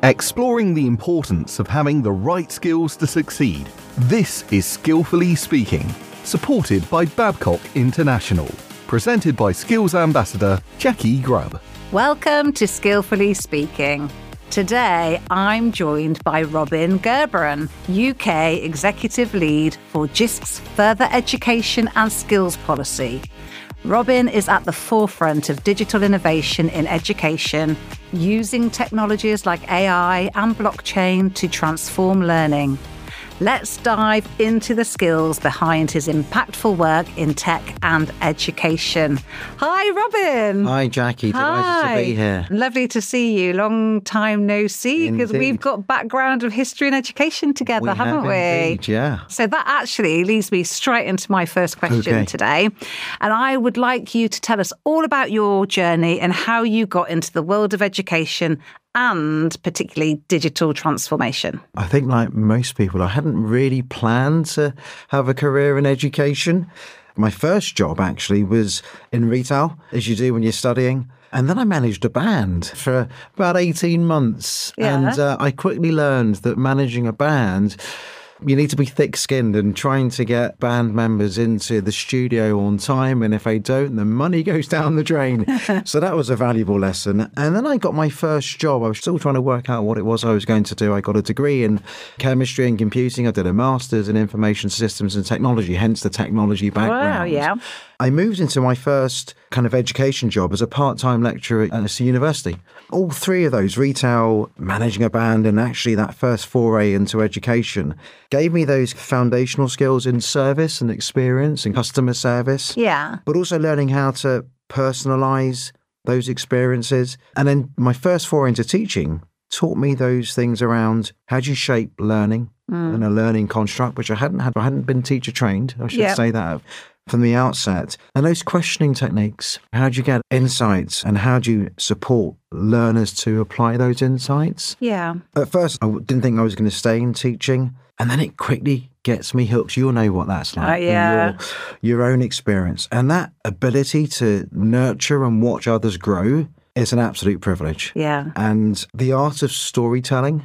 exploring the importance of having the right skills to succeed. This is Skillfully Speaking, supported by Babcock International, presented by Skills Ambassador Jackie Grubb. Welcome to Skillfully Speaking. Today, I'm joined by Robin Gerberan, UK Executive Lead for GISC's Further Education and Skills Policy. Robin is at the forefront of digital innovation in education, using technologies like AI and blockchain to transform learning. Let's dive into the skills behind his impactful work in tech and education. Hi, Robin. Hi, Jackie. Delighted to be here. Lovely to see you. Long time no see, because we've got background of history and education together, haven't we? Indeed, yeah. So that actually leads me straight into my first question today. And I would like you to tell us all about your journey and how you got into the world of education and particularly digital transformation. I think like most people, I hadn't really planned to have a career in education. My first job actually was in retail, as you do when you're studying. And then I managed a band for about 18 months. Yeah. And I quickly learned that managing a band, you need to be thick-skinned and trying to get band members into the studio on time. And if they don't, the money goes down the drain. So that was a valuable lesson. And then I got my first job. I was still trying to work out what it was I was going to do. I got a degree in chemistry and computing. I did a master's in information systems and technology, hence the technology background. Wow, yeah. I moved into my first kind of education job as a part-time lecturer at a university. All three of those, retail, managing a band, and actually that first foray into education, gave me those foundational skills in service and experience and customer service. Yeah. But also learning how to personalize those experiences. And then my first foray into teaching taught me those things around how do you shape learning and a learning construct, which I hadn't had. I hadn't been teacher trained, I should say that from the outset. And those questioning techniques, how do you get insights and how do you support learners to apply those insights? Yeah. At first, I didn't think I was going to stay in teaching. And then it quickly gets me hooked. You'll know what that's like. Yeah. Your own experience. And that ability to nurture and watch others grow is an absolute privilege. Yeah. And the art of storytelling,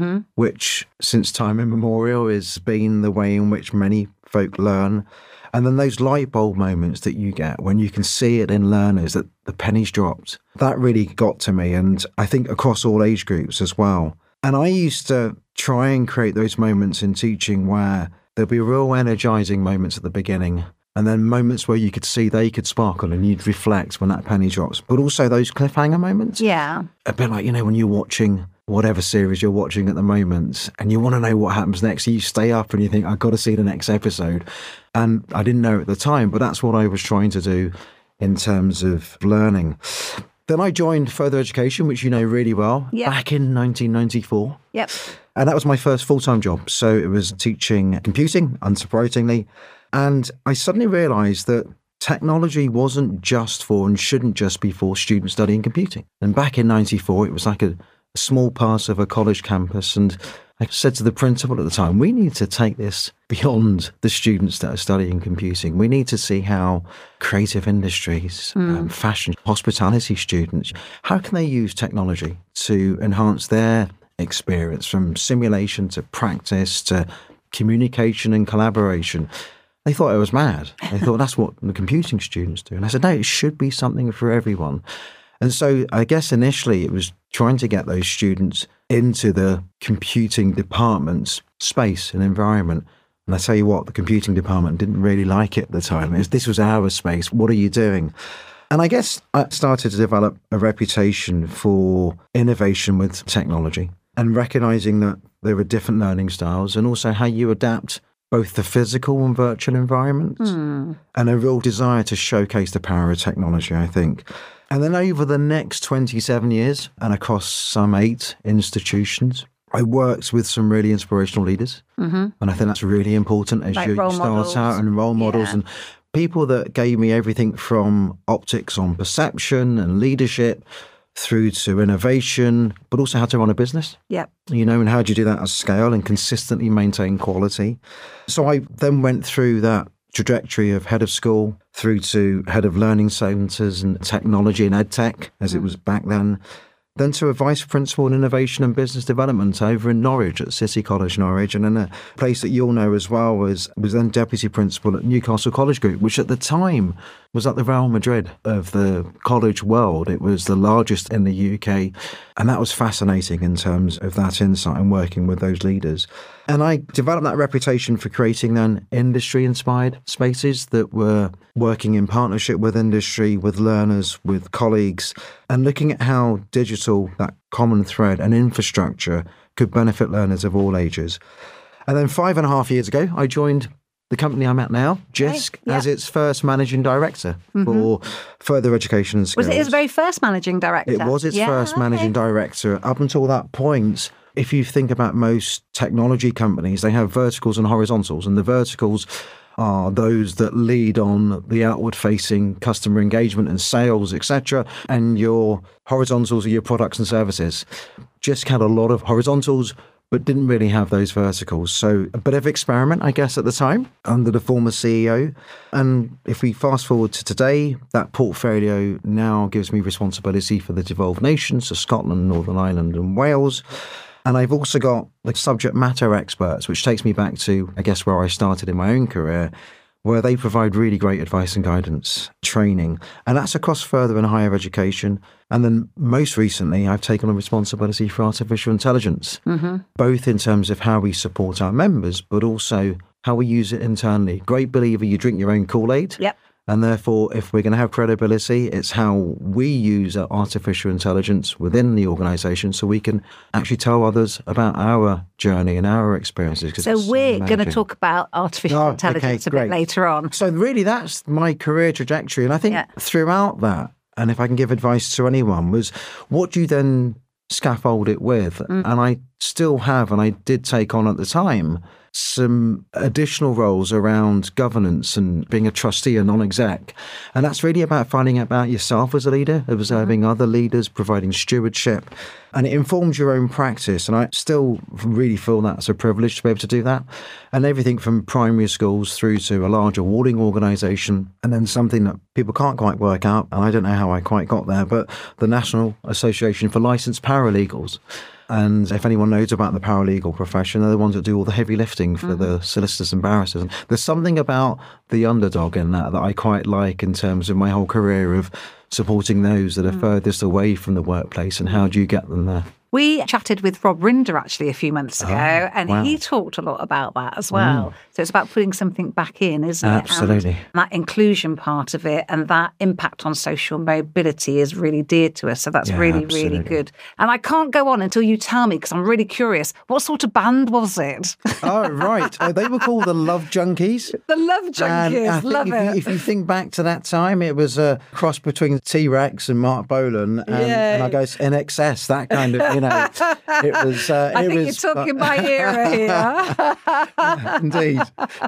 which since time immemorial has been the way in which many folk learn. And then those light bulb moments that you get when you can see it in learners that the pennies dropped, that really got to me. And I think across all age groups as well. And I used to try and create those moments in teaching where there'll be real energizing moments at the beginning and then moments where you could see they could sparkle and you'd reflect when that penny drops. But also those cliffhanger moments. Yeah. A bit like, when you're watching whatever series you're watching at the moment and you want to know what happens next. So you stay up and you think, I've got to see the next episode. And I didn't know at the time, but that's what I was trying to do in terms of learning. Then I joined Further Education, which you know really well, back in 1994. Yep. And that was my first full-time job. So it was teaching computing, unsurprisingly. And I suddenly realised that technology wasn't just for and shouldn't just be for students studying computing. And back in 94, it was like a small part of a college campus. And I said to the principal at the time, we need to take this beyond the students that are studying computing. We need to see how creative industries, fashion, hospitality students, how can they use technology to enhance their experience from simulation to practice to communication and collaboration. They thought I was mad. They thought that's what the computing students do. And I said, no, it should be something for everyone. And so I guess initially it was trying to get those students into the computing department's space and environment. And I tell you what, the computing department didn't really like it at the time. This was our space. What are you doing? And I guess I started to develop a reputation for innovation with technology and recognizing that there are different learning styles and also how you adapt both the physical and virtual environments and a real desire to showcase the power of technology, I think. And then over the next 27 years and across some 8 institutions, I worked with some really inspirational leaders. And I think that's really important as like you start out and role models and people that gave me everything from optics on perception and leadership through to innovation, but also how to run a business. Yep. And how do you do that at scale and consistently maintain quality? So I then went through that trajectory of head of school through to head of learning centres and technology and ed tech, as it was back then. then to a vice principal in innovation and business development over in Norwich at City College, Norwich. And then a place that you'll know as well was then deputy principal at Newcastle College Group, which at the time was like the Real Madrid of the college world. It was the largest in the UK. And that was fascinating in terms of that insight and working with those leaders. And I developed that reputation for creating then industry-inspired spaces that were working in partnership with industry, with learners, with colleagues, and looking at how digital, that common thread and infrastructure could benefit learners of all ages. And then 5.5 years ago, I joined the company I'm at now, JISC, as its first managing director for further education and skills. Was it his very first managing director? It was its first managing director. Up until that point, if you think about most technology companies, they have verticals and horizontals, and the verticals are those that lead on the outward-facing customer engagement and sales, etc. And your horizontals are your products and services. JISC had a lot of horizontals, but didn't really have those verticals. So a bit of experiment, I guess, at the time under the former CEO. And if we fast forward to today, that portfolio now gives me responsibility for the devolved nations, so Scotland, Northern Ireland and Wales. And I've also got like subject matter experts, which takes me back to, I guess, where I started in my own career, where they provide really great advice and guidance, training. And that's across further and higher education. And then most recently, I've taken on responsibility for artificial intelligence, both in terms of how we support our members, but also how we use it internally. Great believer, you drink your own Kool-Aid. Yep. And therefore, if we're going to have credibility, it's how we use artificial intelligence within the organisation so we can actually tell others about our journey and our experiences. So we're going to talk about artificial intelligence a bit later on. So really, that's my career trajectory. And I think throughout that, and if I can give advice to anyone, was what do you then scaffold it with? And I still have, and I did take on at the time, some additional roles around governance and being a trustee and non-exec. And that's really about finding out about yourself as a leader, observing other leaders, providing stewardship. And it informs your own practice. And I still really feel that's a privilege to be able to do that. And everything from primary schools through to a large awarding organisation. And then something that people can't quite work out, and I don't know how I quite got there, but the National Association for Licensed Paralegals. And if anyone knows about the paralegal profession, they're the ones that do all the heavy lifting for the solicitors and barristers. And there's something about the underdog in that I quite like in terms of my whole career of supporting those that are furthest away from the workplace, and how do you get them there? We chatted with Rob Rinder actually a few months ago, and he talked a lot about that as well. So it's about putting something back in, isn't it? Absolutely. And that inclusion part of it and that impact on social mobility is really dear to us. So that's really good. And I can't go on until you tell me, because I'm really curious, what sort of band was it? Oh, right. They were called the Love Junkies. The Love Junkies. Love it. If you think back to that time, it was a cross between T-Rex and Mark Bolan and I guess NXS, that kind of, you know. It was. I think you're talking my era here. Indeed.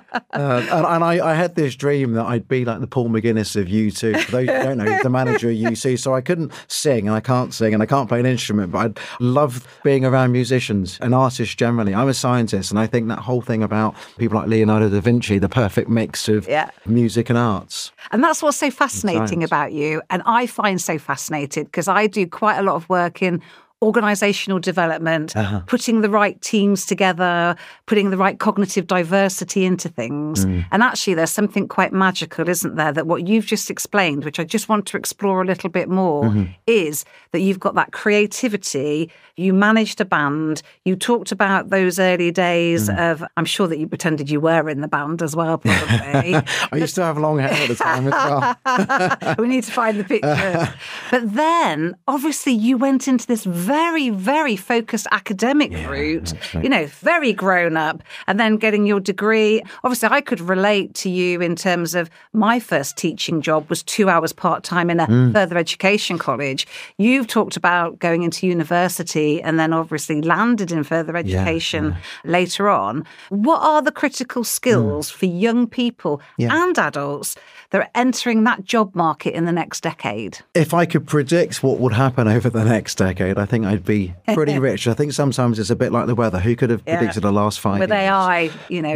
And I had this dream that I'd be like the Paul McGuinness of U2. For those who don't know, the manager of U2. So I couldn't sing, and I can't sing, and I can't play an instrument, but I love being around musicians and artists generally. I'm a scientist, and I think that whole thing about people like Leonardo da Vinci, the perfect mix of music and arts. And that's what's so fascinating about you, and I find so fascinating, because I do quite a lot of work in organisational development, putting the right teams together, putting the right cognitive diversity into things. And actually there's something quite magical, isn't there, that what you've just explained, which I just want to explore a little bit more, is that you've got that creativity, you managed a band, you talked about those early days of, I'm sure that you pretended you were in the band as well, probably. I used to have long hair at the time as well. We need to find the picture. But then, obviously, you went into this very, very focused academic route, right. You know, very grown up, and then getting your degree. Obviously, I could relate to you in terms of my first teaching job was 2 hours part-time in a further education college. You've talked about going into university and then obviously landed in further education later on. What are the critical skills for young people and adults that are entering that job market in the next decade? If I could predict what would happen over the next decade, I think I'd be pretty rich. I think sometimes it's a bit like the weather. Who could have predicted the last 5 years? With AI,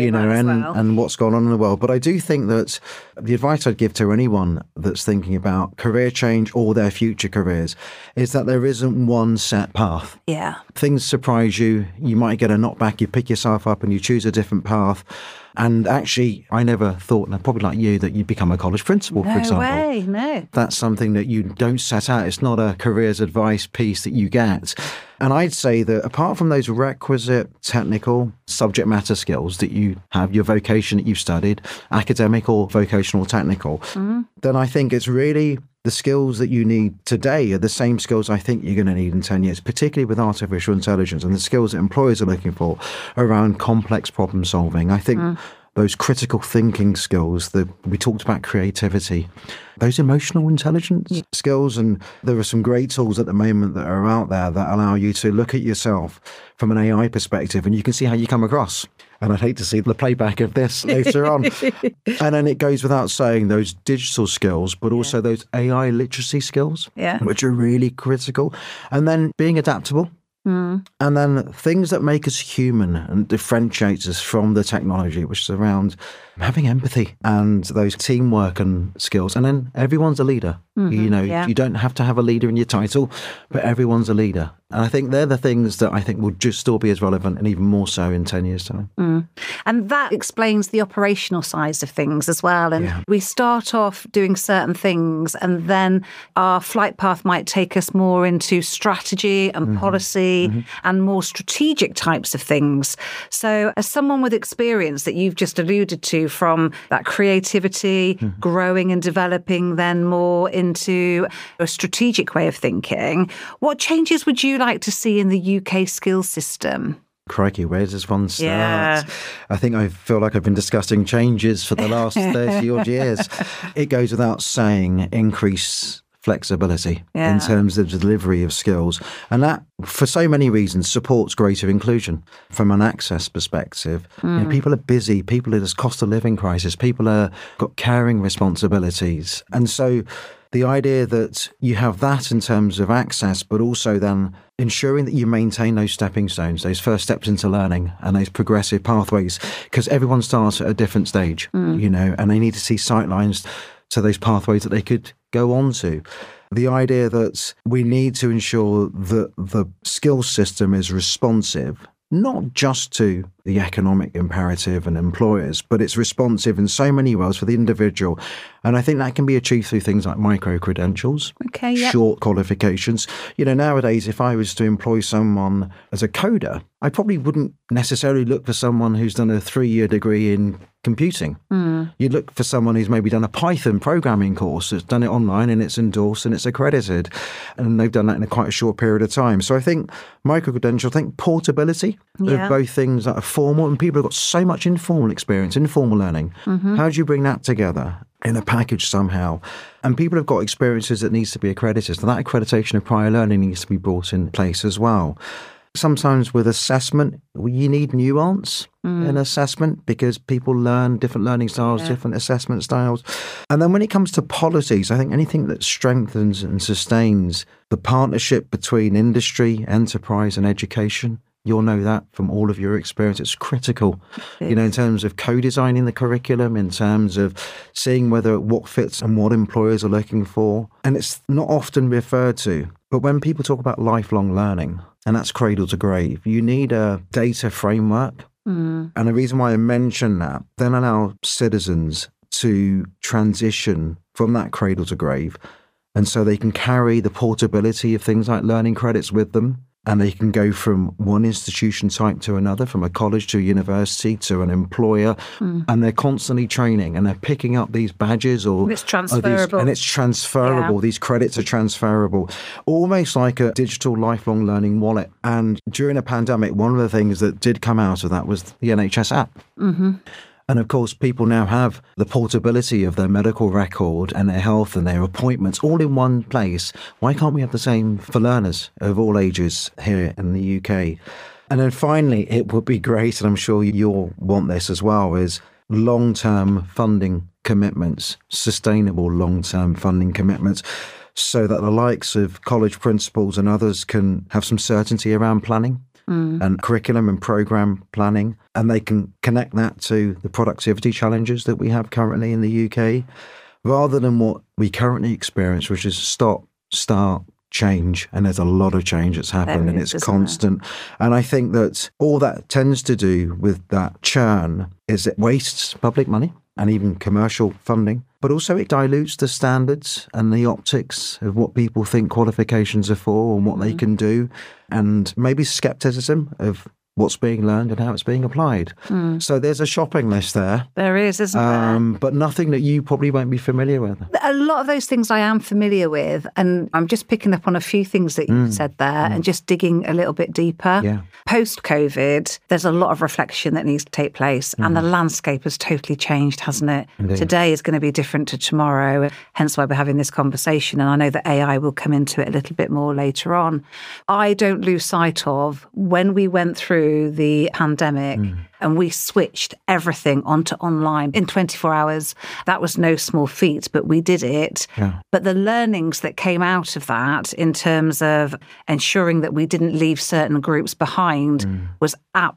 and what's gone on in the world. But I do think that the advice I'd give to anyone that's thinking about career change or their future careers is that there isn't one set path. Yeah. Things surprise you. You might get a knockback. You pick yourself up and you choose a different path. And actually, I never thought, and probably like you, that you'd become a college principal, for example. No way, no. That's something that you don't set out. It's not a careers advice piece that you get. And I'd say that apart from those requisite technical subject matter skills that you have, your vocation that you've studied, academic or vocational technical, then I think it's really the skills that you need today are the same skills I think you're going to need in 10 years, particularly with artificial intelligence and the skills that employers are looking for around complex problem solving. I think those critical thinking skills, we talked about creativity, those emotional intelligence skills. And there are some great tools at the moment that are out there that allow you to look at yourself from an AI perspective and you can see how you come across. And I'd hate to see the playback of this later on. And then it goes without saying those digital skills, but also those AI literacy skills, which are really critical. And then being adaptable. And then things that make us human and differentiates us from the technology, which is around having empathy and those teamwork and skills. And then everyone's a leader. You don't have to have a leader in your title, but everyone's a leader. And I think they're the things that I think will just still be as relevant and even more so in 10 years' time. And that explains the operational side of things as well. And we start off doing certain things and then our flight path might take us more into strategy and policy and more strategic types of things. So as someone with experience that you've just alluded to from that creativity, growing and developing then more into a strategic way of thinking, what changes would you like to see in the UK skills system? Crikey, where does one start? I think I feel like I've been discussing changes for the last 30 odd years. It goes without saying, increase flexibility in terms of the delivery of skills. And that, for so many reasons, supports greater inclusion from an access perspective. People are busy, there's cost of living crisis, people are got caring responsibilities. And so the idea that you have that in terms of access, but also then ensuring that you maintain those stepping stones, those first steps into learning and those progressive pathways, because everyone starts at a different stage, and they need to see sightlines to those pathways that they could go on to. The idea that we need to ensure that the skills system is responsive, not just to the economic imperative and employers, but it's responsive in so many ways for the individual. And I think that can be achieved through things like micro-credentials, short qualifications. Nowadays, if I was to employ someone as a coder, I probably wouldn't necessarily look for someone who's done a 3-year degree in computing. You'd look for someone who's maybe done a Python programming course, that's done it online and it's endorsed and it's accredited. And they've done that in quite a short period of time. So I think micro-credential, I think portability of both things that are formal, and people have got so much informal experience, informal learning. How do you bring that together in a package somehow? And people have got experiences that needs to be accredited. So that accreditation of prior learning needs to be brought in place as well. Sometimes with assessment, you need nuance in assessment because people learn different learning styles, different assessment styles. And then when it comes to policies, I think anything that strengthens and sustains the partnership between industry, enterprise and education, you'll know that from all of your experience. It's critical, in terms of co-designing the curriculum, in terms of seeing what fits and what employers are looking for. And it's not often referred to, but when people talk about lifelong learning, and that's cradle to grave, you need a data framework. And the reason why I mention that, then allow citizens to transition from that cradle to grave. And so they can carry the portability of things like learning credits with them. And they can go from one institution type to another, from a college to a university to an employer, and they're constantly training and they're picking up these badges it's transferable. It's transferable. These credits are transferable, almost like a digital lifelong learning wallet. And during a pandemic, one of the things that did come out of that was the NHS app. And of course, people now have the portability of their medical record and their health and their appointments all in one place. Why can't we have the same for learners of all ages here in the UK? And then finally, it would be great, and I'm sure you'll want this as well, is long-term funding commitments, sustainable long-term funding commitments, so that the likes of college principals and others can have some certainty around planning and curriculum and program planning, and they can connect that to the productivity challenges that we have currently in the UK, rather than what we currently experience, which is stop, start, change. And there's a lot of change that's happened, and it's constant. And I think that all that tends to do with that churn is it wastes public money and even commercial funding, but also it dilutes the standards and the optics of what people think qualifications are for and what they can do, and maybe skepticism of what's being learned and how it's being applied. So there's a shopping list there. There is, isn't there? But nothing that you probably won't be familiar with. A lot of those things I am familiar with, and I'm just picking up on a few things that you've said there and just digging a little bit deeper. Yeah. Post-COVID, there's a lot of reflection that needs to take place, and the landscape has totally changed, hasn't it? Indeed. Today is going to be different to tomorrow, hence why we're having this conversation, and I know that AI will come into it a little bit more later on. I don't lose sight of when we went through the pandemic and we switched everything onto online in 24 hours. That was no small feat, but we did it. Yeah. But the learnings that came out of that in terms of ensuring that we didn't leave certain groups behind was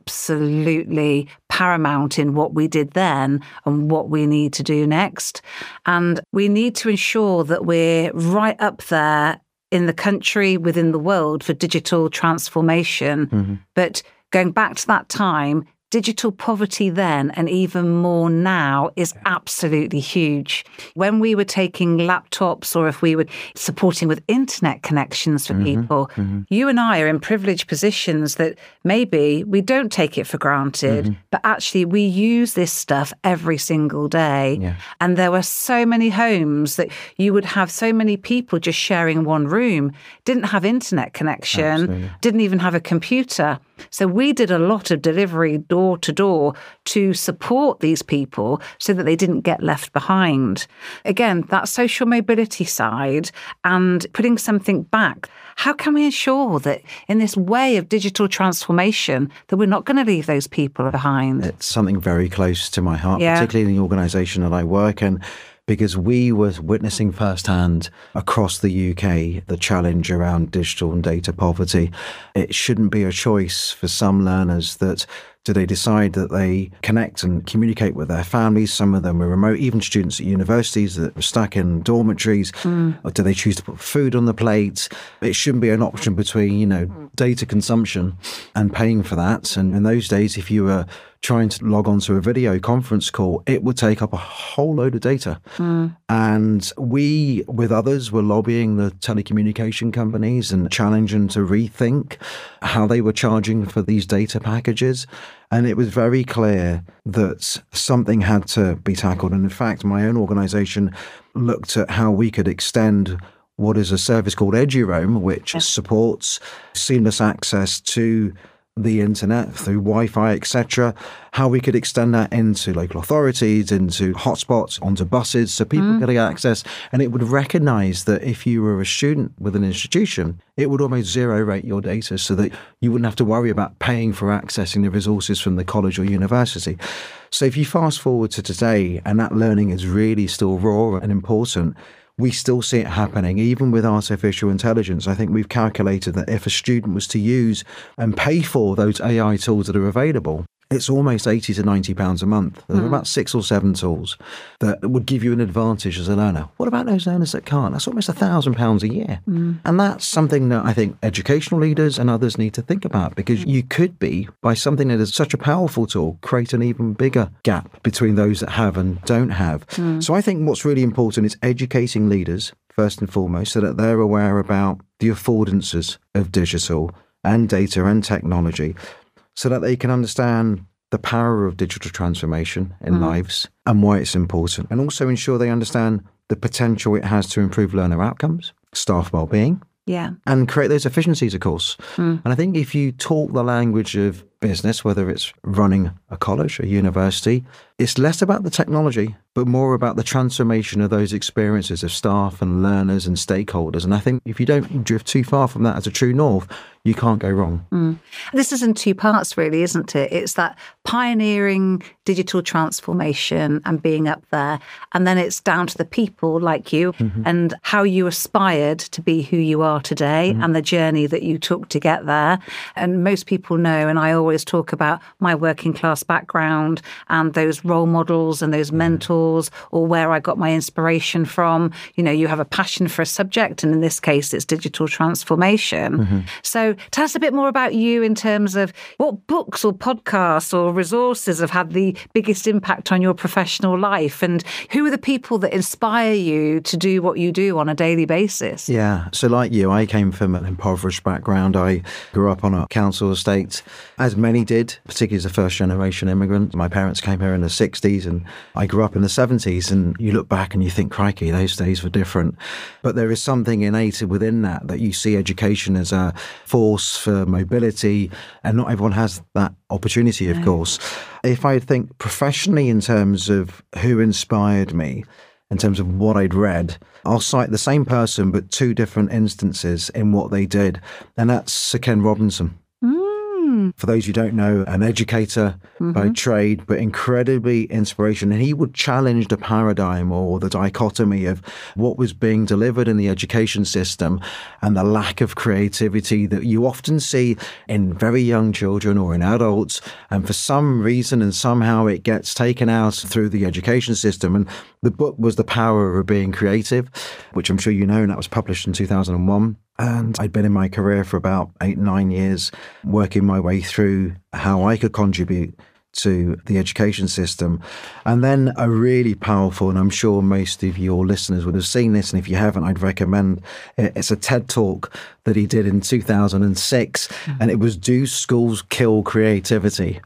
absolutely paramount in what we did then and what we need to do next. And we need to ensure that we're right up there in the country, within the world, for digital transformation. But going back to that time, digital poverty then and even more now is absolutely huge. When we were taking laptops, or if we were supporting with internet connections for people, you and I are in privileged positions that maybe we don't take it for granted, but actually we use this stuff every single day. Yeah. And there were so many homes that you would have so many people just sharing one room, didn't have internet connection, Absolutely. didn't even have a computer. So we did a lot of delivery door to door to support these people so that they didn't get left behind. Again, that social mobility side and putting something back. How can we ensure that in this way of digital transformation that we're not going to leave those people behind? It's something very close to my heart, Yeah. particularly in the organisation that I work in, because we were witnessing firsthand across the UK the challenge around digital and data poverty. It shouldn't be a choice for some learners that do they decide that they connect and communicate with their families? Some of them are remote, even students at universities that are stuck in dormitories. Or do they choose to put food on the plate? It shouldn't be an option between, data consumption and paying for that. And in those days, if you were trying to log on to a video conference call, it would take up a whole load of data. And we, with others, were lobbying the telecommunication companies and challenging to rethink how they were charging for these data packages. And it was very clear that something had to be tackled. And in fact, my own organisation looked at how we could extend what is a service called EduRoam, which supports seamless access to the internet through Wi-Fi, etc., how we could extend that into local authorities, into hotspots, onto buses, so people getting access. And it would recognise that if you were a student with an institution, it would almost zero rate your data so that you wouldn't have to worry about paying for accessing the resources from the college or university. So if you fast forward to today, and that learning is really still raw and important, we still see it happening, even with artificial intelligence. I think we've calculated that if a student was to use and pay for those AI tools that are available, it's almost £80 to £90 a month. There are about 6 or 7 tools that would give you an advantage as a learner. What about those learners that can't? That's almost £1,000 a year. And that's something that I think educational leaders and others need to think about, because you could be, by something that is such a powerful tool, create an even bigger gap between those that have and don't have. So I think what's really important is educating leaders, first and foremost, so that they're aware about the affordances of digital and data and technology, so that they can understand the power of digital transformation in lives and why it's important, and also ensure they understand the potential it has to improve learner outcomes, staff well-being, Yeah. and create those efficiencies, of course. And I think if you talk the language of business, whether it's running a college, a university, it's less about the technology, but more about the transformation of those experiences of staff and learners and stakeholders. And I think if you don't drift too far from that as a true north, you can't go wrong. This is in two parts, really, isn't it? It's that pioneering digital transformation and being up there. And then it's down to the people like you and how you aspired to be who you are today and the journey that you took to get there. And most people know, and I always talk about my working class background and those role models and those mentors, or where I got my inspiration from. You know, you have a passion for a subject, and in this case, it's digital transformation. So tell us a bit more about you in terms of what books or podcasts or resources have had the biggest impact on your professional life, and who are the people that inspire you to do what you do on a daily basis? Yeah, so like you, I came from an impoverished background. I grew up on a council estate, as many did, particularly as a first-generation immigrant. My parents came here in the 60s and I grew up in the 70s, and you look back and you think, crikey, those days were different. But there is something innate within that you see education as a force for mobility, and not everyone has that opportunity, of course. If I think professionally in terms of who inspired me, in terms of what I'd read, I'll cite the same person but two different instances in what they did, and that's Sir Ken Robinson. For those who don't know, an educator by trade, but incredibly inspirational. And he would challenge the paradigm or the dichotomy of what was being delivered in the education system and the lack of creativity that you often see in very young children or in adults. And for some reason and somehow it gets taken out through the education system. And the book was The Power of Being Creative, which I'm sure you know, and that was published in 2001. And I'd been in my career for about 8-9 years, working my way through how I could contribute to the education system. And then a really powerful, and I'm sure most of your listeners would have seen this, and if you haven't, I'd recommend it. It's a TED Talk that he did in 2006, and it was Do Schools Kill Creativity?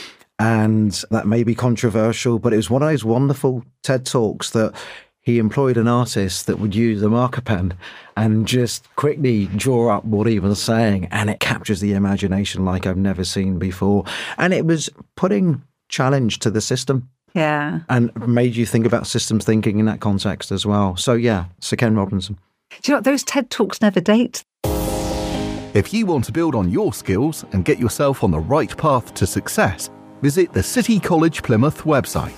And that may be controversial, but it was one of those wonderful TED Talks that he employed an artist that would use a marker pen and just quickly draw up what he was saying. And it captures the imagination like I've never seen before. And it was putting challenge to the system. Yeah. And made you think about systems thinking in that context as well. So yeah, Sir Ken Robinson. Do you know what? Those TED Talks never date. If you want to build on your skills and get yourself on the right path to success, visit the City College Plymouth website,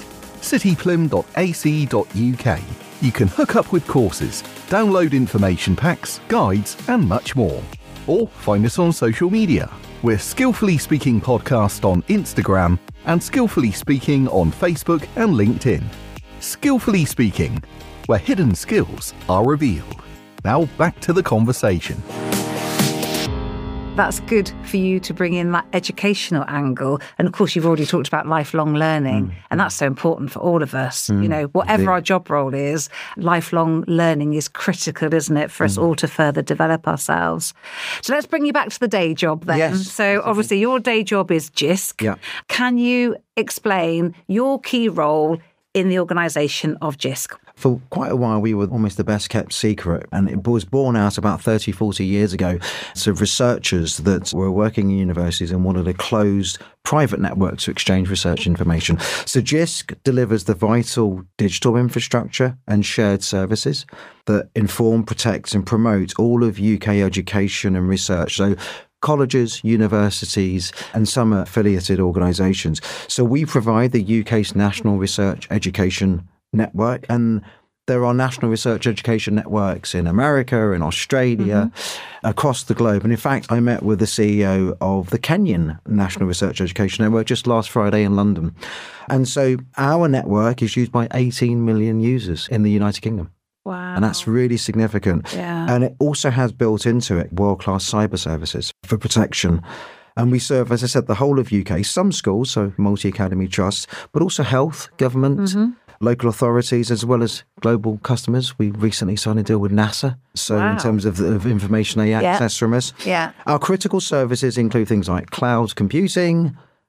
cityplym.ac.uk. You can hook up with courses, download information packs, guides, and much more. Or find us on social media. We're Skillfully Speaking Podcast on Instagram and Skillfully Speaking on Facebook and LinkedIn. Skillfully Speaking, where hidden skills are revealed. Now back to the conversation. That's good for you to bring in that educational angle. And of course, you've already talked about lifelong learning. And that's so important for all of us. You know, whatever our job role is, lifelong learning is critical, isn't it, for us all to further develop ourselves. So let's bring you back to the day job then. Yes. So obviously your day job is JISC. Yeah. Can you explain your key role in the organisation of JISC? For quite a while, we were almost the best kept secret, and it was born out about 30, 40 years ago. So researchers that were working in universities and wanted a closed private network to exchange research information. So JISC delivers the vital digital infrastructure and shared services that inform, protect and promote all of UK education and research. So colleges, universities, and some affiliated organisations. So we provide the UK's National Research Education Network, and there are national research education networks in America, in Australia, across the globe. And in fact, I met with the CEO of the Kenyan National Research Education Network just last Friday in London. And so our network is used by 18 million users in the United Kingdom. Wow. And that's really significant. Yeah. And it also has built into it world-class cyber services for protection. And we serve, as I said, the whole of UK, some schools, so multi-academy trusts, but also health, government, local authorities, as well as global customers. We recently signed a deal with NASA. So in terms of information they access from us. Yeah. Our critical services include things like cloud computing,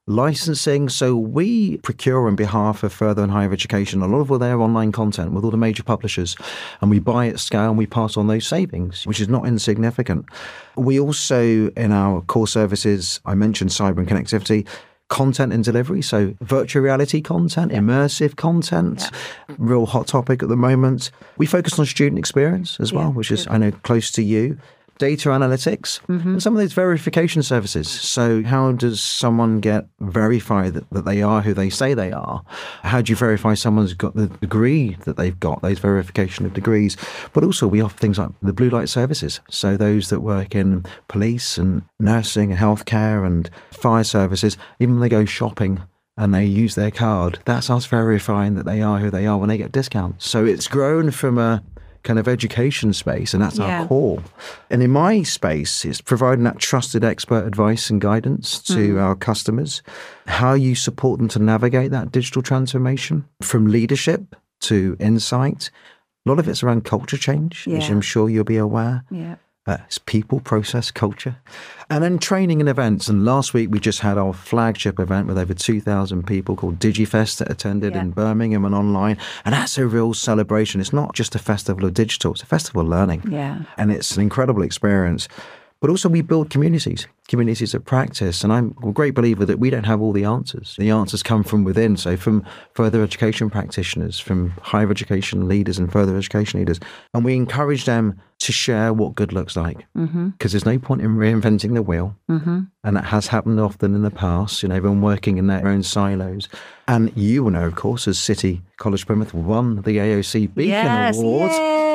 licensing. So we procure on behalf of further and higher education a lot of their online content with all the major publishers, and we buy at scale and we pass on those savings, which is not insignificant. We also, in our core services, I mentioned cyber and connectivity, content and delivery, so virtual reality content, immersive content, real hot topic at the moment. We focus on student experience as well, which is, I know, close to you. Data analytics, and some of those verification services. So how does someone get verified that they are who they say they are? How do you verify someone's got the degree that they've got, those verification of degrees? But also we offer things like the blue light services. So those that work in police and nursing and healthcare and fire services, even when they go shopping and they use their card, that's us verifying that they are who they are when they get discounts. So it's grown from a kind of education space, and that's our core. And in my space, it's providing that trusted expert advice and guidance to our customers, how you support them to navigate that digital transformation from leadership to insight. A lot of it's around culture change, as I'm sure you'll be aware. It's people, process, culture. And then training and events. And last week we just had our flagship event with over 2,000 people called DigiFest that attended in Birmingham and online. And that's a real celebration. It's not just a festival of digital, it's a festival of learning. And it's an incredible experience. But also we build communities of practice. And I'm a great believer that we don't have all the answers. The answers come from within. So from further education practitioners, from higher education leaders and further education leaders. And we encourage them to share what good looks like. Because there's no point in reinventing the wheel. And that has happened often in the past, everyone working in their own silos. And you will know, of course, as City College Plymouth won the AOC Beacon Award.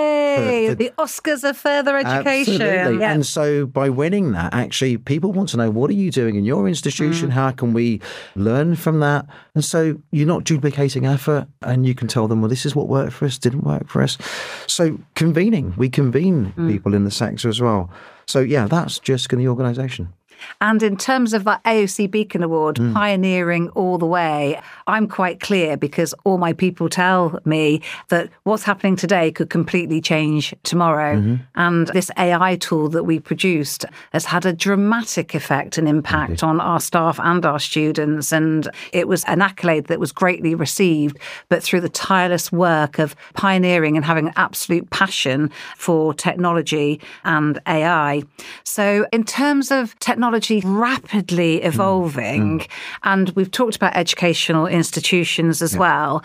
The Oscars of further education. Absolutely. And so by winning that, actually, people want to know, what are you doing in your institution? How can we learn from that? And so you're not duplicating effort, and you can tell them, well, this is what worked for us, didn't work for us. So we convene people in the sector as well. So that's just in the organisation. And in terms of that AOC Beacon Award, pioneering all the way, I'm quite clear because all my people tell me that what's happening today could completely change tomorrow. And this AI tool that we produced has had a dramatic effect and impact on our staff and our students. And it was an accolade that was greatly received, but through the tireless work of pioneering and having an absolute passion for technology and AI. So in terms of technology rapidly evolving, and we've talked about educational institutions as well.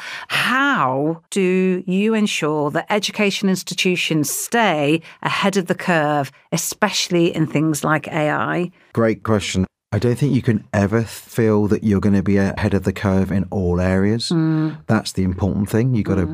How do you ensure that education institutions stay ahead of the curve, especially in things like AI? Great question. I don't think you can ever feel that you're going to be ahead of the curve in all areas. That's the important thing. You've got to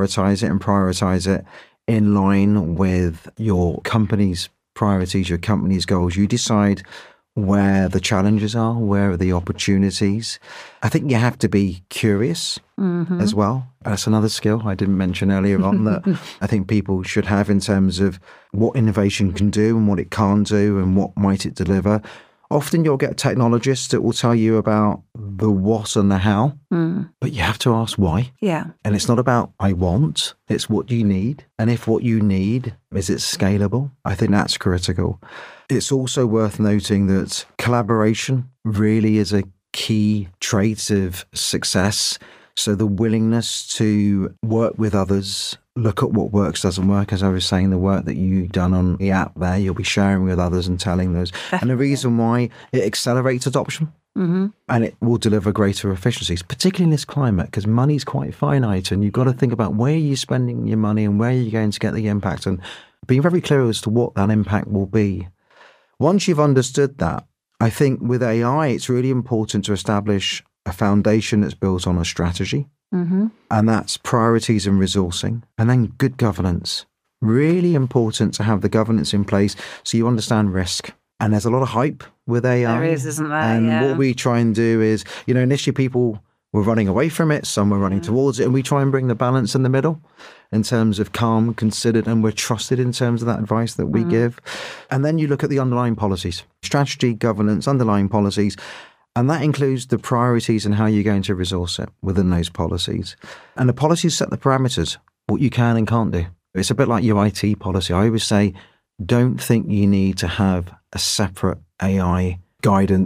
prioritise it in line with your company's priorities, your company's goals. You decide where the challenges are, where are the opportunities. I think you have to be curious as well. That's another skill I didn't mention earlier on that I think people should have in terms of what innovation can do and what it can't do and what might it deliver. Often you'll get technologists that will tell you about the what and the how, but you have to ask why. And it's not about I want, it's what you need. And if what you need, is it scalable? I think that's critical. It's also worth noting that collaboration really is a key trait of success. So the willingness to work with others, look at what works, doesn't work. As I was saying, the work that you've done on the app there, you'll be sharing with others and telling those. And the reason why it accelerates adoption and it will deliver greater efficiencies, particularly in this climate, because money's quite finite and you've got to think about where you're spending your money and where you're going to get the impact and being very clear as to what that impact will be. Once you've understood that, I think with AI, it's really important to establish a foundation that's built on a strategy. And that's priorities and resourcing. And then good governance. Really important to have the governance in place so you understand risk. And there's a lot of hype with AI. There is, isn't there? And what we try and do is, initially people were running away from it, some were running towards it, and we try and bring the balance in the middle in terms of calm, considered, and we're trusted in terms of that advice that we give. And then you look at the underlying policies, strategy, governance, underlying policies, and that includes the priorities and how you're going to resource it within those policies. And the policies set the parameters, what you can and can't do. It's a bit like your IT policy. I always say, don't think you need to have a separate AI guidance.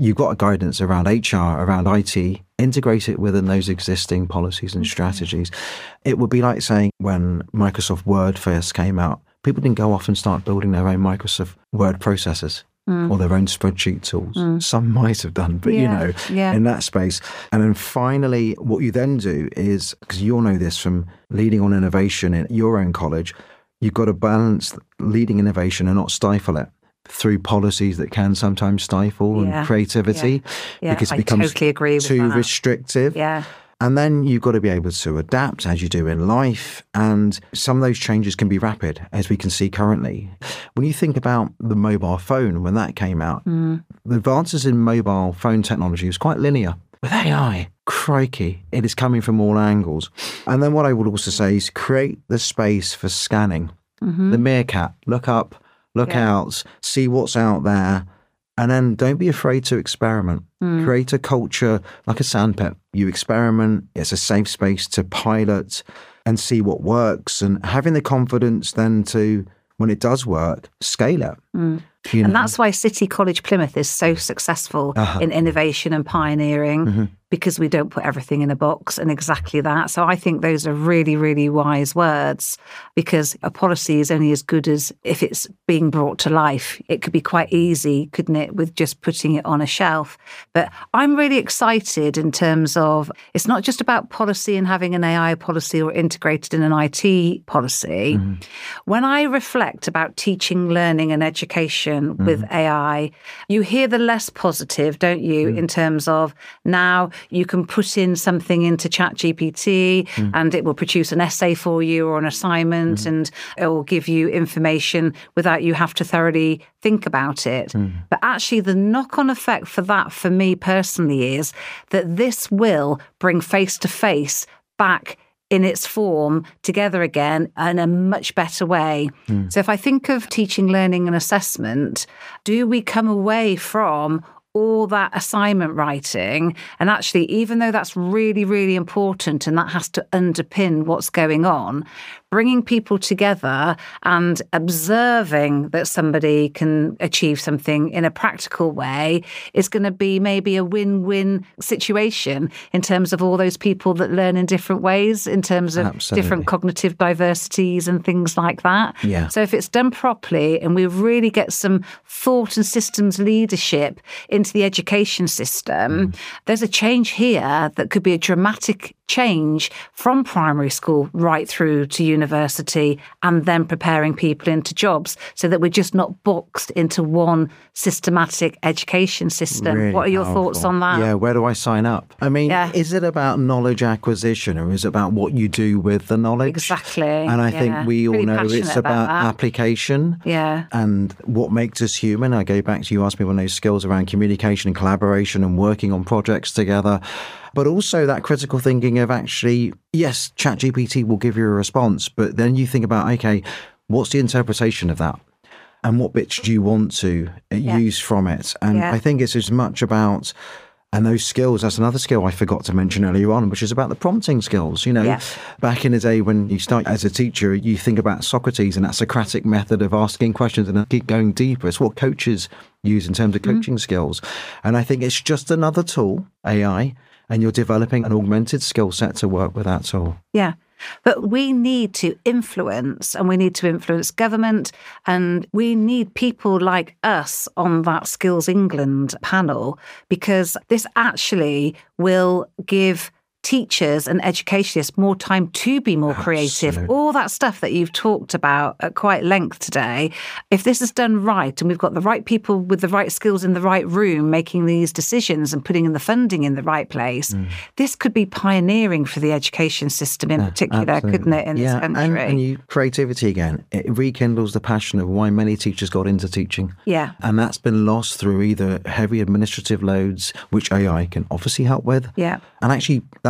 you've got a guidance around HR, around IT, integrate it within those existing policies and strategies. It would be like saying when Microsoft Word first came out, people didn't go off and start building their own Microsoft Word processors or their own spreadsheet tools. Some might have done, but in that space. And then finally, what you then do is, because you'll know this from leading on innovation in your own college, you've got to balance leading innovation and not stifle it through policies that can sometimes stifle and creativity because it becomes too restrictive. Yeah. And then you've got to be able to adapt as you do in life. And some of those changes can be rapid, as we can see currently. When you think about the mobile phone, when that came out, the advances in mobile phone technology was quite linear. With AI, crikey, it is coming from all angles. And then what I would also say is create the space for scanning. The meerkat, look up, look out, see what's out there. And then don't be afraid to experiment. Create a culture like a sandpit. You experiment. It's a safe space to pilot and see what works. And having the confidence then to, when it does work, scale it. And that's why City College Plymouth is so successful in innovation and pioneering, because we don't put everything in a box, and exactly that. So I think those are really, really wise words, because a policy is only as good as if it's being brought to life. It could be quite easy, couldn't it, with just putting it on a shelf. But I'm really excited in terms of, it's not just about policy and having an AI policy or integrated in an IT policy. When I reflect about teaching, learning and education with AI, you hear the less positive, don't you, in terms of now you can put in something into ChatGPT and it will produce an essay for you or an assignment and it will give you information without you have to thoroughly think about it. But actually the knock-on effect for that, for me personally, is that this will bring face-to-face back in its form together again in a much better way. So if I think of teaching, learning and assessment, do we come away from all that assignment writing? And actually, even though that's really, really important and that has to underpin what's going on, bringing people together and observing that somebody can achieve something in a practical way is going to be maybe a win-win situation in terms of all those people that learn in different ways, in terms of different cognitive diversities and things like that. Yeah. So if it's done properly and we really get some thought and systems leadership into the education system, there's a change here that could be a dramatic change from primary school right through to university, and then preparing people into jobs so that we're just not boxed into one systematic education system. Really what are your powerful. thoughts on that? Yeah, where do I sign up? I mean, is it about knowledge acquisition or is it about what you do with the knowledge? Exactly. And I think we all Really know it's passionate about that. application and what makes us human. I go back to you asked me one of those skills around communication and collaboration and working on projects together. But also that critical thinking of actually, yes, ChatGPT will give you a response, but then you think about, okay, what's the interpretation of that? And what bits do you want to use from it? And I think it's as much about, and those skills, that's another skill I forgot to mention earlier on, which is about the prompting skills. You know, back in the day when you start as a teacher, you think about Socrates and that Socratic method of asking questions and keep going deeper. It's what coaches use in terms of coaching skills. And I think it's just another tool, AI, and you're developing an augmented skill set to work with that tool. Yeah. But we need to influence, and we need to influence government, and we need people like us on that Skills England panel, because this actually will give teachers and educationists more time to be more creative. All that stuff that you've talked about at quite length today, if this is done right and we've got the right people with the right skills in the right room making these decisions and putting in the funding in the right place, this could be pioneering for the education system in particular, couldn't it, in this country? And creativity again, it rekindles the passion of why many teachers got into teaching. Yeah. And that's been lost through either heavy administrative loads, which AI can obviously help with. Yeah. And actually, that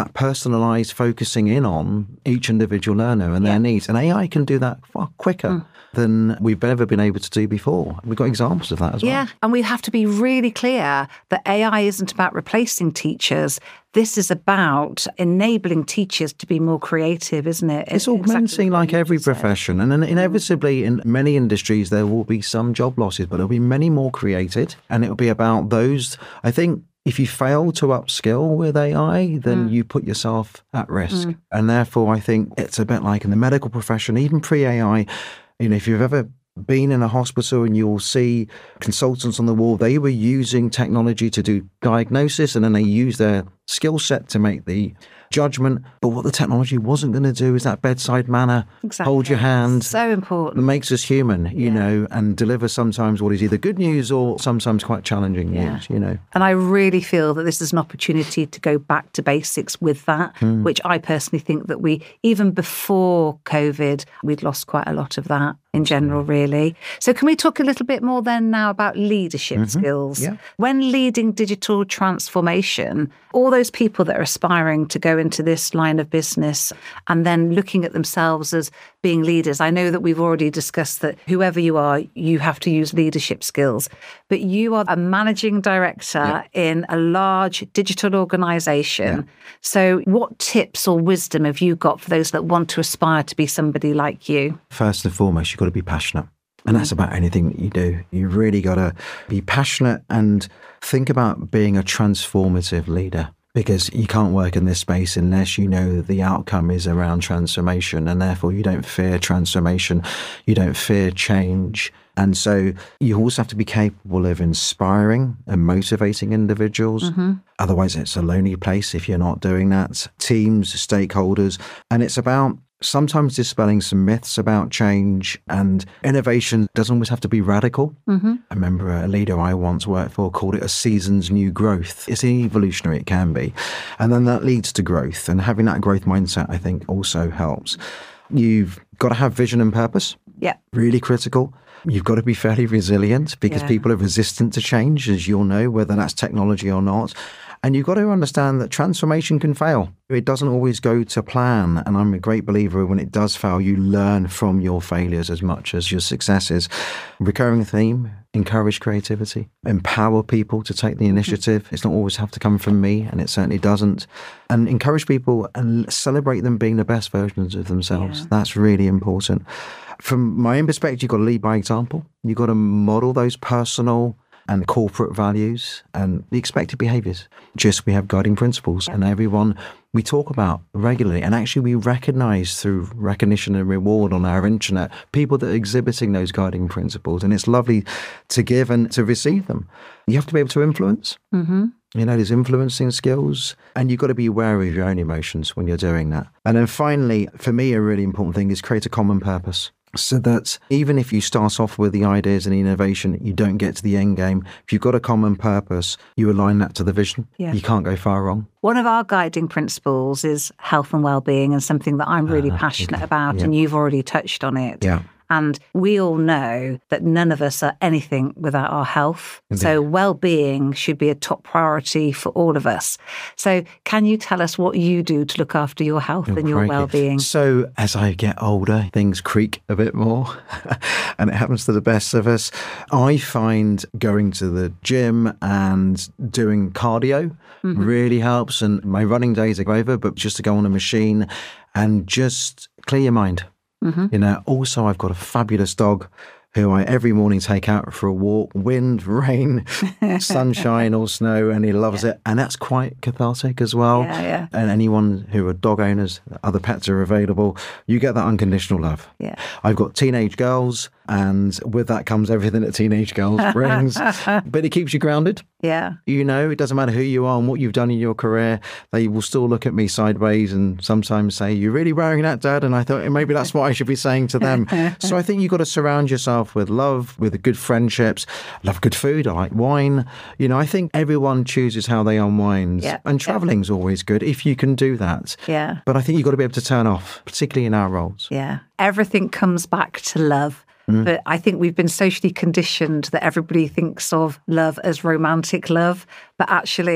that personalised focusing in on each individual learner and their needs. And AI can do that far quicker than we've ever been able to do before. We've got examples of that as well. Yeah, and we have to be really clear that AI isn't about replacing teachers. This is about enabling teachers to be more creative, isn't it? It's augmenting like every profession. And then inevitably in many industries, there will be some job losses, but there'll be many more created. And it'll be about those, I think, if you fail to upskill with AI, then you put yourself at risk. And therefore, I think it's a bit like in the medical profession, even pre-AI, if you've ever been in a hospital and you'll see consultants on the wall, they were using technology to do diagnosis and then they use their skill set to make the judgment. But what the technology wasn't going to do is that bedside manner, hold your hand. So important. That makes us human, you know, and deliver sometimes what is either good news or sometimes quite challenging news, you know. And I really feel that this is an opportunity to go back to basics with that, which I personally think that we, even before COVID, we'd lost quite a lot of that in general, really. So can we talk a little bit more then now about leadership skills? Yeah. When leading digital transformation, all those people that are aspiring to go into this line of business and then looking at themselves as being leaders, I know that we've already discussed that whoever you are, you have to use leadership skills, but you are a managing director in a large digital organisation. So what tips or wisdom have you got for those that want to aspire to be somebody like you? First and foremost, you've got to be passionate. And that's about anything that you do. You really got to be passionate and think about being a transformative leader, because you can't work in this space unless you know the outcome is around transformation, and therefore you don't fear transformation, you don't fear change. And so you also have to be capable of inspiring and motivating individuals. Otherwise, it's a lonely place if you're not doing that. Teams, stakeholders, and it's about sometimes dispelling some myths about change, and innovation doesn't always have to be radical. I remember a leader I once worked for called it a season's new growth. It's evolutionary, it can be. And then that leads to growth, and having that growth mindset, I think, also helps. You've got to have vision and purpose. Yeah. Really critical. You've got to be fairly resilient because people are resistant to change, as you'll know, whether that's technology or not. And you've got to understand that transformation can fail. It doesn't always go to plan. And I'm a great believer when it does fail, you learn from your failures as much as your successes. Recurring theme, encourage creativity, empower people to take the initiative. It's not always have to come from me, and it certainly doesn't. And encourage people and celebrate them being the best versions of themselves. That's really important. From my own perspective, you've got to lead by example. You've got to model those personal and corporate values and the expected behaviours. We have guiding principles, and everyone we talk about regularly. And actually we recognise through recognition and reward on our internet people that are exhibiting those guiding principles. And it's lovely to give and to receive them. You have to be able to influence. You know, there's influencing skills, and you've got to be aware of your own emotions when you're doing that. And then finally, for me, a really important thing is create a common purpose. So that even if you start off with the ideas and the innovation, you don't get to the end game. If you've got a common purpose, you align that to the vision. You can't go far wrong. One of our guiding principles is health and well-being, and something that I'm really passionate about, and you've already touched on it. And we all know that none of us are anything without our health. Indeed. So well-being should be a top priority for all of us. So can you tell us what you do to look after your health and your well-being? So as I get older, things creak a bit more and it happens to the best of us. I find going to the gym and doing cardio really helps. And my running days are over, but just to go on a machine and just clear your mind. You know, also I've got a fabulous dog who I every morning take out for a walk, wind, rain, sunshine or snow, and he loves it. And that's quite cathartic as well. And anyone who are dog owners, other pets are available, you get that unconditional love. I've got teenage girls, and with that comes everything that teenage girls brings. But it keeps you grounded. You know, it doesn't matter who you are and what you've done in your career, they will still look at me sideways and sometimes say, "You're really wearing that, Dad?" And I thought maybe that's what I should be saying to them. So I think you've got to surround yourself with love, with good friendships. I love good food. I like wine. You know, I think everyone chooses how they unwind. And traveling's always good if you can do that. But I think you've got to be able to turn off, particularly in our roles. Everything comes back to love. But I think we've been socially conditioned that everybody thinks of love as romantic love. But actually,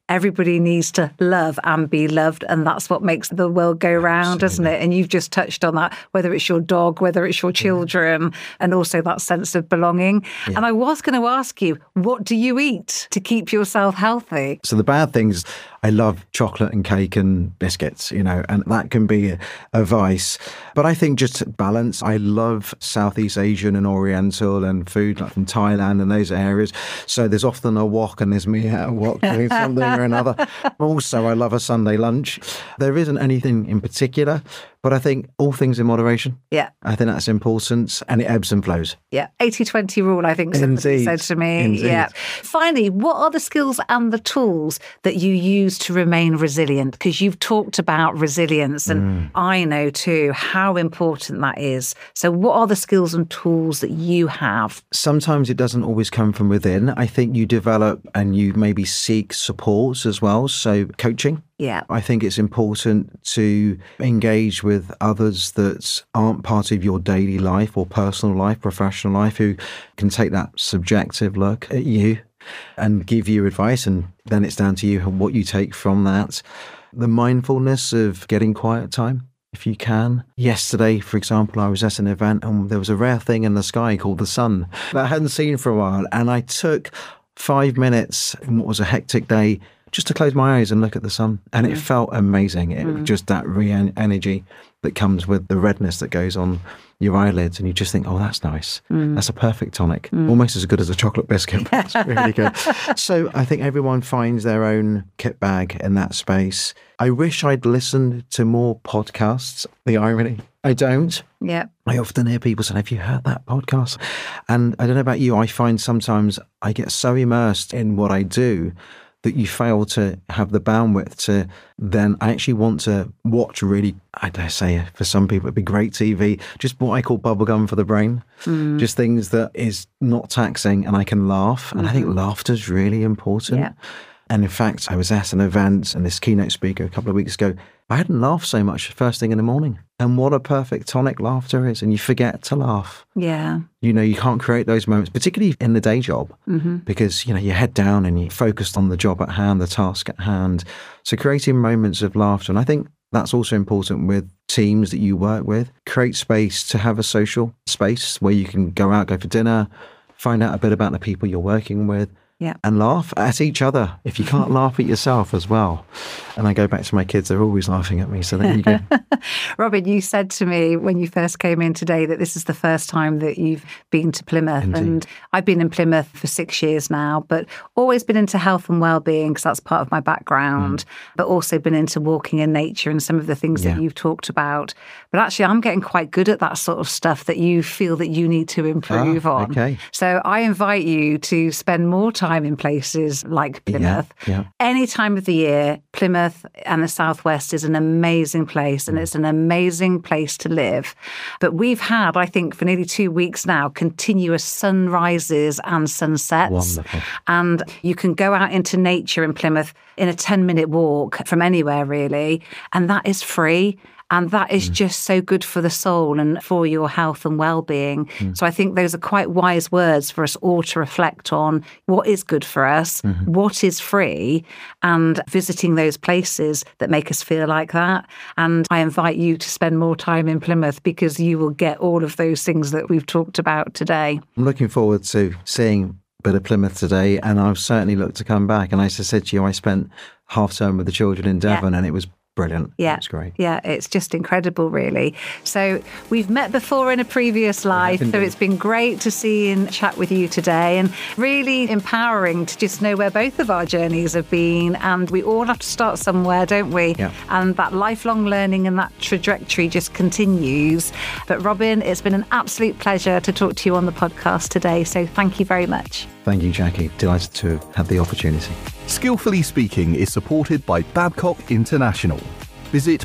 everybody needs to love and be loved. And that's what makes the world go round, doesn't it? And you've just touched on that, whether it's your dog, whether it's your children, and also that sense of belonging. Yeah. And I was going to ask you, what do you eat to keep yourself healthy? So the bad things, I love chocolate and cake and biscuits, and that can be a vice. But I think just balance. I love Southeast Asian and Oriental and food like from Thailand and those areas. So there's often a wok and there's me at a wok doing something or another. Also, I love a Sunday lunch. There isn't anything in particular, but I think all things in moderation. Yeah. I think that's important, and it ebbs and flows. Yeah. 80-20 rule, I think somebody said to me. Indeed. Yeah. Finally, what are the skills and the tools that you use to remain resilient? Because you've talked about resilience, and I know too how important that is. So what are the skills and tools that you have? Sometimes it doesn't always come from within. I think you develop and you maybe seek support as well. So coaching. Yeah. I think it's important to engage with others that aren't part of your daily life or personal life, professional life, who can take that subjective look at you and give you advice. And then it's down to you what you take from that. The mindfulness of getting quiet time, if you can. Yesterday, for example, I was at an event and there was a rare thing in the sky called the sun that I hadn't seen for a while. And I took 5 minutes in what was a hectic day just to close my eyes and look at the sun. And it felt amazing. It was just that energy that comes with the redness that goes on your eyelids. And you just think, oh, that's nice. That's a perfect tonic. Almost as good as a chocolate biscuit. But it's really good. So I think everyone finds their own kit bag in that space. I wish I'd listened to more podcasts. The irony. I don't. Yeah. I often hear people say, have you heard that podcast? And I don't know about you, I find sometimes I get so immersed in what I do that you fail to have the bandwidth to then actually want to watch really, I dare say, for some people it'd be great TV, just what I call bubblegum for the brain, just things that is not taxing and I can laugh. And I think laughter's really important. Yeah. And in fact, I was at an event and this keynote speaker a couple of weeks ago, I hadn't laughed so much first thing in the morning. And what a perfect tonic laughter is. And you forget to laugh. Yeah. You can't create those moments, particularly in the day job, because, you head down and you're focused on the job at hand, the task at hand. So creating moments of laughter. And I think that's also important with teams that you work with. Create space to have a social space where you can go out, go for dinner, find out a bit about the people you're working with. Yeah. And laugh at each other if you can't laugh at yourself as well. And I go back to my kids, they're always laughing at me. So there you go. Robin, you said to me when you first came in today that this is the first time that you've been to Plymouth. Indeed. And I've been in Plymouth for 6 years now, but always been into health and well-being because that's part of my background, but also been into walking in nature and some of the things that you've talked about. But actually, I'm getting quite good at that sort of stuff that you feel that you need to improve on. Okay. So I invite you to spend more time in places like Plymouth. Yeah. Any time of the year, Plymouth and the Southwest is an amazing place and it's an amazing place to live. But we've had, I think, for nearly 2 weeks now, continuous sunrises and sunsets. Wonderful. And you can go out into nature in Plymouth in a 10-minute walk from anywhere, really. And that is free. And that is just so good for the soul and for your health and well-being. So I think those are quite wise words for us all to reflect on what is good for us, what is free, and visiting those places that make us feel like that. And I invite you to spend more time in Plymouth because you will get all of those things that we've talked about today. I'm looking forward to seeing a bit of Plymouth today, and I've certainly looked to come back. And as I said to you, I spent half term with the children in Devon and it was brilliant. Yeah. It's great. Yeah, it's just incredible, really. So we've met before in a previous life, so it's been great to see and chat with you today and really empowering to just know where both of our journeys have been. And we all have to start somewhere, don't we? Yeah. And that lifelong learning and that trajectory just continues. But Robin, it's been an absolute pleasure to talk to you on the podcast today. So thank you very much. Thank you, Jackie. Delighted to have the opportunity. Skillfully Speaking is supported by Babcock International. Visit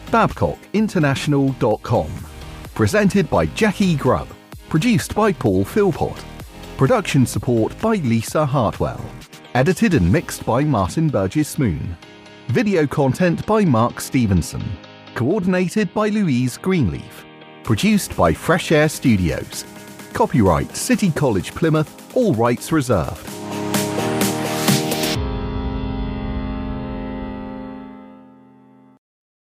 babcockinternational.com. Presented by Jackie Grubb. Produced by Paul Philpott. Production support by Lisa Hartwell. Edited and mixed by Martin Burgess-Moon. Video content by Mark Stevenson. Coordinated by Louise Greenleaf. Produced by Fresh Air Studios. Copyright City College Plymouth. All rights reserved.